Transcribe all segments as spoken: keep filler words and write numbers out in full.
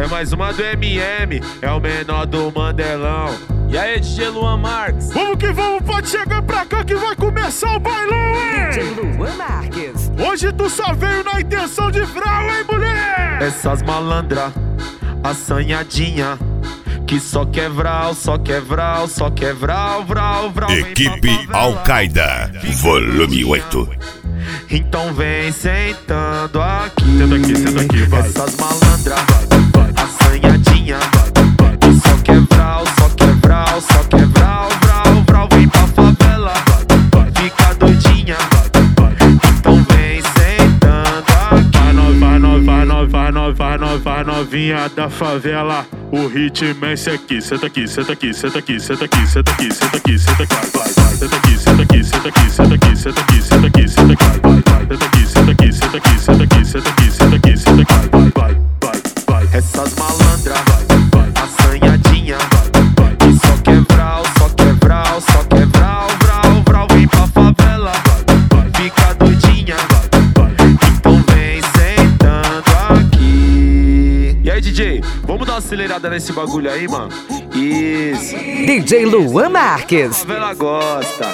É mais uma do M M, é o menor do Mandelão. E aí, D J Luan Marques? Vamos que vamos, pode chegar pra cá que vai começar o bailão, hein? D J Luan Marques. Hoje tu só veio na intenção de vral, hein, mulher? Essas malandra, assanhadinha, que só quer vral, só quer vral, só quer vral, vral, vral. Equipe Al-Qaeda, volume oito. Então vem sentando aqui. Senta aqui, senta aqui, vai. Essas malandra, assanhadinha, que só quer vral, só quer vral, só quer vral, vral, vral. Vem pra favela, fica doidinha. Então vem sentando aqui. Vai nova, vai nova, vai nova, vai nova, vai novinha da favela. O ritmo é esse aqui. Senta aqui, senta aqui, senta aqui, senta aqui, senta aqui, senta aqui, senta aqui, vai, vai. Senta aqui, senta aqui, senta aqui, senta aqui, senta aqui, senta aqui, senta aqui, vai, vai. Senta aqui, senta aqui, senta aqui, senta aqui, senta aqui, senta aqui, senta aqui, vai, vai, vai, vai. Essas malandra, assanhadinha, que só quer vral, só quer vral, só quer vral, vral, vral. Vem pra favela, fica doidinha. Então vem sentando aqui. E aí, D J, vamos dar uma acelerada nesse bagulho aí, mano? Isso. D J Luan Marques. A favela gosta.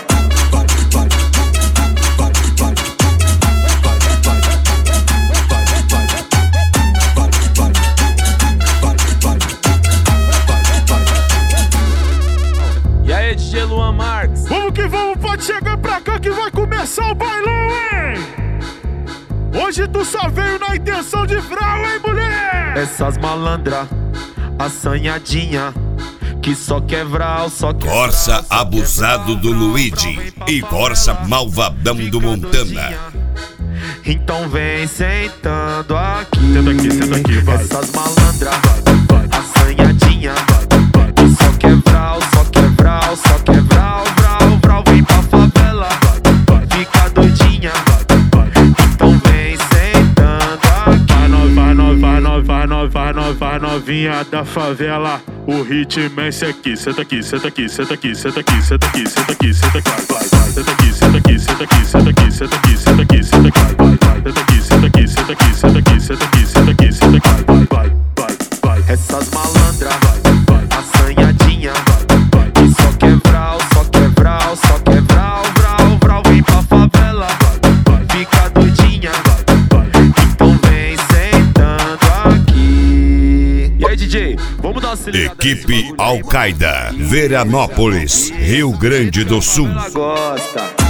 E aí, D J Luan Marques? Vamos que vamos, pode chegar pra cá que vai começar o bailão, hein? Hoje tu só veio na intenção de vral, hein, mulher? Essas malandra, assanhadinha, que só quer vral, só quer Corsa vral, só abusado quer do vral, Luigi vral, vral, e Corsa malvadão do Montana. Então vem sentando aqui. Senta aqui, senta aqui, vai. Essas malandra, assanhadinha, que só quer vral, só quer vral, só quer vral, vral, vral. Vem pra favela, fica doidinha. Então vem sentando aqui. Vai nova, vai nova, vai nova, vai nova, vai nova, vai novinha da favela. O ritmo é esse aqui. Senta aqui, senta aqui, senta aqui, senta aqui, senta aqui, senta aqui, senta aqui, vai, vai. Senta aqui, senta aqui, senta aqui, senta aqui, senta aqui, senta aqui, senta aqui, vai, vai. Senta aqui, senta aqui, senta aqui, senta aqui, senta aqui, senta aqui, senta aqui, vai, vai, vai, vai. Essas malandra, assanhadinha, que só quer vral, só quer vral, só quer vral, vral, vral. Vem pra favela, fica doidinha. Então vem sentando aqui. E aí, D J, vamos dar uma acelerada nesse Equipe bagulho aí, Al-Qaeda, Veranópolis, Rio Grande do Sul. mano? Ela gosta.